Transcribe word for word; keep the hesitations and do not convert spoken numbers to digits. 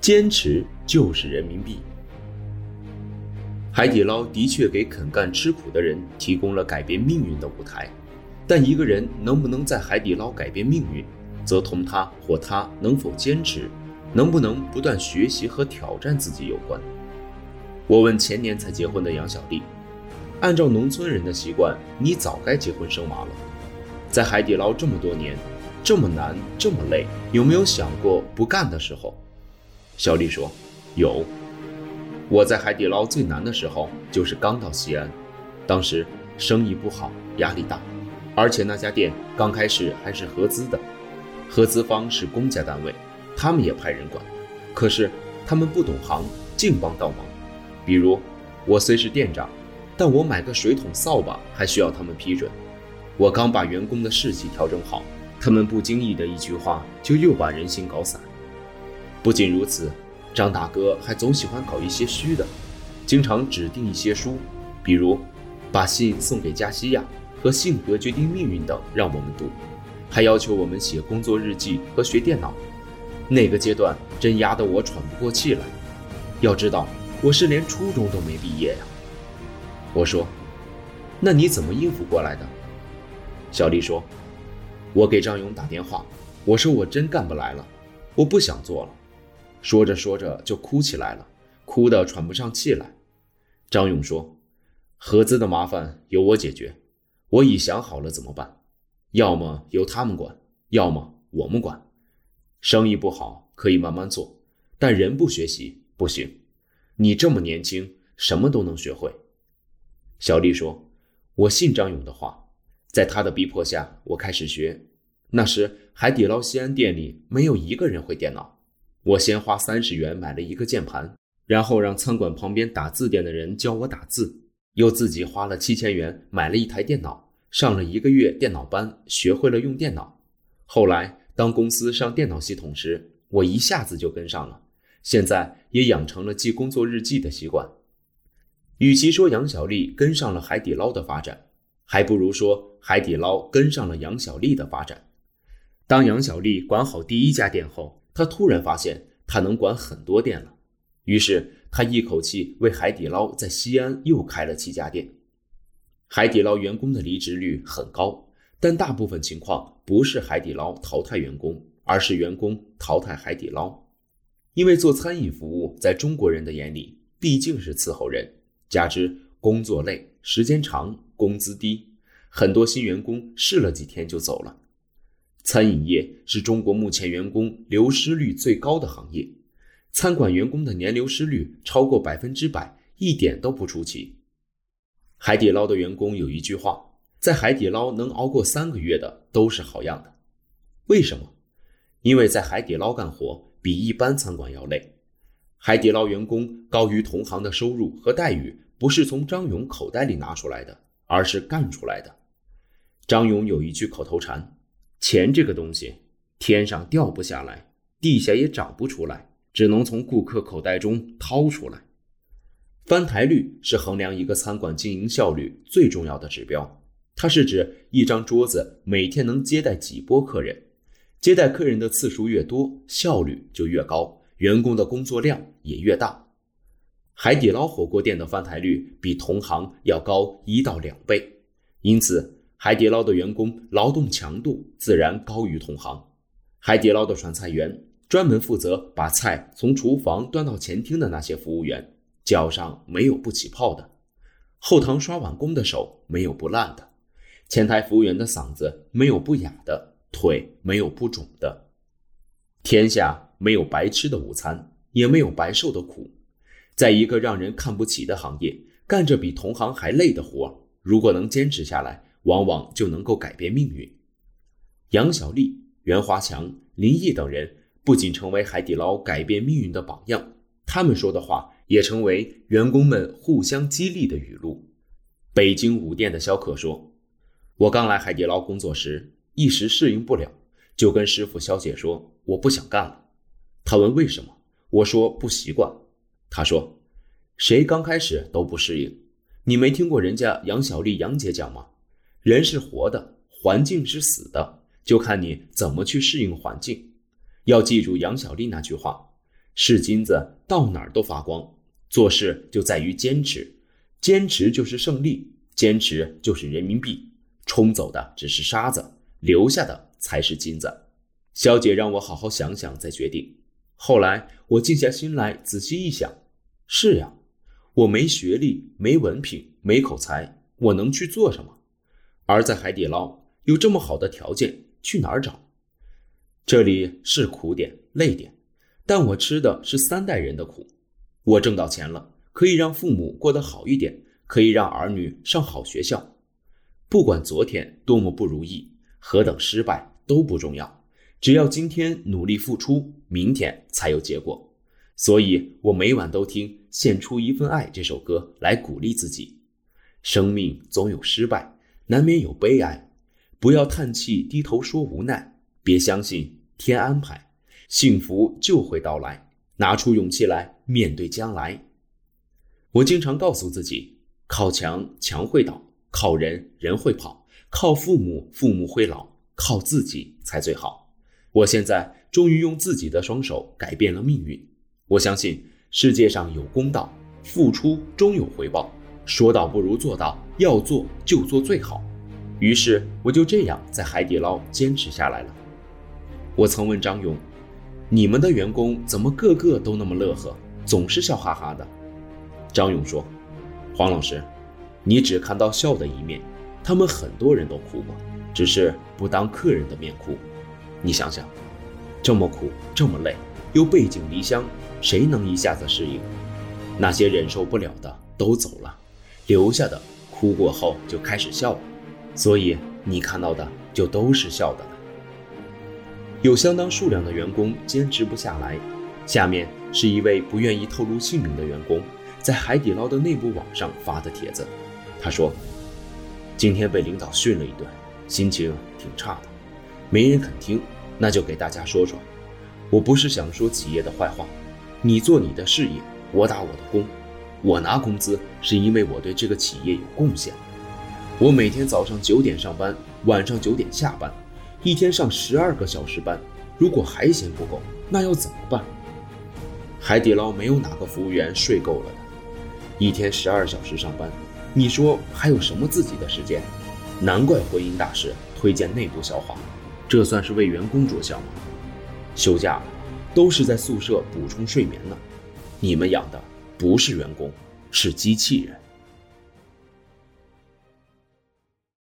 坚持就是人民币。海底捞的确给肯干吃苦的人提供了改变命运的舞台，但一个人能不能在海底捞改变命运，则同他或他能否坚持，能不能不断学习和挑战自己有关。我问前年才结婚的杨小丽，按照农村人的习惯，你早该结婚生娃了。在海底捞这么多年，这么难，这么累，有没有想过不干的时候？小丽说，有。我在海底捞最难的时候就是刚到西安，当时生意不好，压力大，而且那家店刚开始还是合资的，合资方是公家单位，他们也派人管，可是他们不懂行，净帮倒忙。比如我虽是店长，但我买个水桶扫把还需要他们批准。我刚把员工的士气调整好，他们不经意的一句话就又把人心搞散。不仅如此，张大哥还总喜欢搞一些虚的，经常指定一些书，比如把信送给加西亚和性格决定命运等让我们读，还要求我们写工作日记和学电脑。那个阶段真压得我喘不过气来，要知道我是连初中都没毕业呀。我说，那你怎么应付过来的？小丽说，我给张勇打电话，我说我真干不来了，我不想做了。说着说着就哭起来了，哭得喘不上气来。张勇说，合资的麻烦由我解决，我已想好了怎么办，要么由他们管，要么我们管。生意不好可以慢慢做，但人不学习不行，你这么年轻，什么都能学会。小丽说，我信张勇的话，在他的逼迫下，我开始学。那时海底捞西安店里没有一个人会电脑，我先花三十元买了一个键盘，然后让餐馆旁边打字店的人教我打字，又自己花了七千元买了一台电脑，上了一个月电脑班，学会了用电脑。后来当公司上电脑系统时，我一下子就跟上了，现在也养成了记工作日记的习惯。与其说杨小丽跟上了海底捞的发展，还不如说海底捞跟上了杨小丽的发展。当杨小丽管好第一家店后，她突然发现她能管很多店了，于是她一口气为海底捞在西安又开了七家店。海底捞员工的离职率很高，但大部分情况不是海底捞淘汰员工，而是员工淘汰海底捞。因为做餐饮服务在中国人的眼里毕竟是伺候人，加之工作累，时间长，工资低，很多新员工试了几天就走了。餐饮业是中国目前员工流失率最高的行业，餐馆员工的年流失率超过百分之百，一点都不出奇。海底捞的员工有一句话，在海底捞能熬过三个月的都是好样的。为什么？因为在海底捞干活比一般餐馆要累。海底捞员工高于同行的收入和待遇，不是从张勇口袋里拿出来的，而是干出来的。张勇有一句口头禅，钱这个东西，天上掉不下来，地下也长不出来，只能从顾客口袋中掏出来。翻台率是衡量一个餐馆经营效率最重要的指标，它是指一张桌子每天能接待几波客人，接待客人的次数越多，效率就越高，员工的工作量也越大。海底捞火锅店的翻台率比同行要高一到两倍，因此海底捞的员工劳动强度自然高于同行。海底捞的传菜员，专门负责把菜从厨房端到前厅的那些服务员，脚上没有不起泡的，后堂刷碗工的手没有不烂的，前台服务员的嗓子没有不哑的，腿没有不肿的。天下没有白吃的午餐，也没有白受的苦。在一个让人看不起的行业，干着比同行还累的活，如果能坚持下来，往往就能够改变命运。杨小丽、袁华强、林毅等人不仅成为海底捞改变命运的榜样，他们说的话也成为员工们互相激励的语录。北京五店的肖可说，我刚来海底捞工作时，一时适应不了，就跟师傅肖姐说我不想干了。他问为什么，我说不习惯。他说，谁刚开始都不适应，你没听过人家杨小丽杨姐讲吗？人是活的，环境是死的，就看你怎么去适应环境。要记住杨小丽那句话， 是金子到哪儿都发光。做事就在于坚持，坚持就是胜利，坚持就是人民币。冲走的只是沙子，留下的才是金子。肖姐让我好好想想再决定。后来我静下心来仔细一想，是呀，我没学历，没文凭，没口才，我能去做什么？而在海底捞有这么好的条件，去哪儿找？这里是苦点累点，但我吃的是三代人的苦。我挣到钱了，可以让父母过得好一点，可以让儿女上好学校。不管昨天多么不如意，何等失败都不重要，只要今天努力付出，明天才有结果。所以我每晚都听《献出一份爱》这首歌来鼓励自己。生命总有失败，难免有悲哀，不要叹气低头说无奈，别相信天安排，幸福就会到来，拿出勇气来面对将来。我经常告诉自己，靠墙墙会倒，靠人人会跑，靠父母父母会老，靠自己才最好。我现在终于用自己的双手改变了命运。我相信世界上有公道，付出终有回报，说到不如做到，要做就做最好。于是我就这样在海底捞坚持下来了。我曾问张勇，你们的员工怎么个个都那么乐呵，总是笑哈哈的？张勇说，黄老师，你只看到笑的一面，他们很多人都哭过，只是不当客人的面哭。你想想，这么苦这么累，又背井离乡，谁能一下子适应？那些忍受不了的都走了，留下的哭过后就开始笑了，所以你看到的就都是笑的了。有相当数量的员工坚持不下来，下面是一位不愿意透露姓名的员工在海底捞的内部网上发的帖子。他说，今天被领导训了一顿，心情挺差的，没人肯听，那就给大家说说。我不是想说企业的坏话，你做你的事业，我打我的工。我拿工资是因为我对这个企业有贡献。我每天早上九点上班，晚上九点下班，一天上十二个小时班，如果还嫌不够，那要怎么办？海底捞没有哪个服务员睡够了的，一天十二小时上班，你说还有什么自己的时间？难怪婚姻大使推荐内部消化，这算是为员工着想吗？休假了，都是在宿舍补充睡眠呢。你们养的不是员工，是机器人。